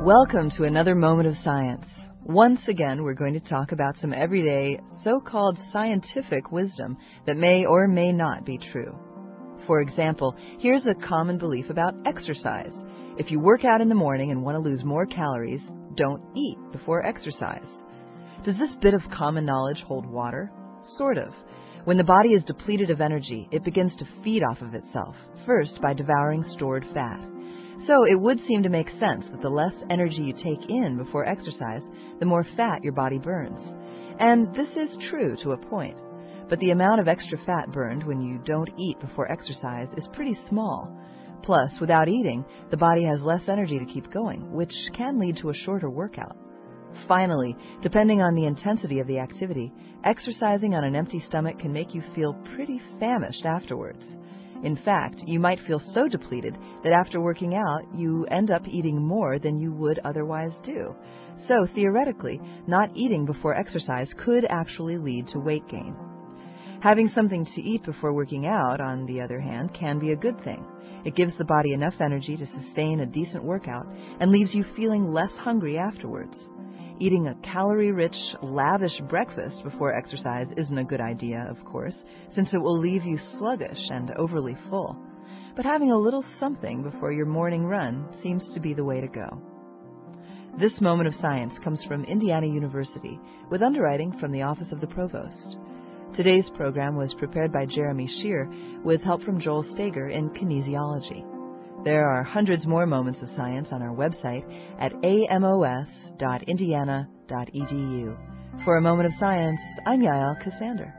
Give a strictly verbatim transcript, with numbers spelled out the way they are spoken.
Welcome to another moment of science. Once again, we're going to talk about some everyday, so-called scientific wisdom that may or may not be true. For example, here's a common belief about exercise. If you work out in the morning and want to lose more calories, don't eat before exercise. Does this bit of common knowledge hold water? Sort of. When the body is depleted of energy, it begins to feed off of itself, first by devouring stored fat. So it would seem to make sense that the less energy you take in before exercise, the more fat your body burns. And this is true to a point. But the amount of extra fat burned when you don't eat before exercise is pretty small. Plus, without eating, the body has less energy to keep going, which can lead to a shorter workout. Finally, depending on the intensity of the activity, exercising on an empty stomach can make you feel pretty famished afterwards. In fact, you might feel so depleted that after working out, you end up eating more than you would otherwise do. So, theoretically, not eating before exercise could actually lead to weight gain. Having something to eat before working out, on the other hand, can be a good thing. It gives the body enough energy to sustain a decent workout and leaves you feeling less hungry afterwards. Eating a calorie-rich, lavish breakfast before exercise isn't a good idea, of course, since it will leave you sluggish and overly full. But having a little something before your morning run seems to be the way to go. This moment of science comes from Indiana University, with underwriting from the Office of the Provost. Today's program was prepared by Jeremy Shear, with help from Joel Stager in kinesiology. There are hundreds more moments of science on our website at a m o s dot indiana dot e d u. For a moment of science, I'm Yael Cassander.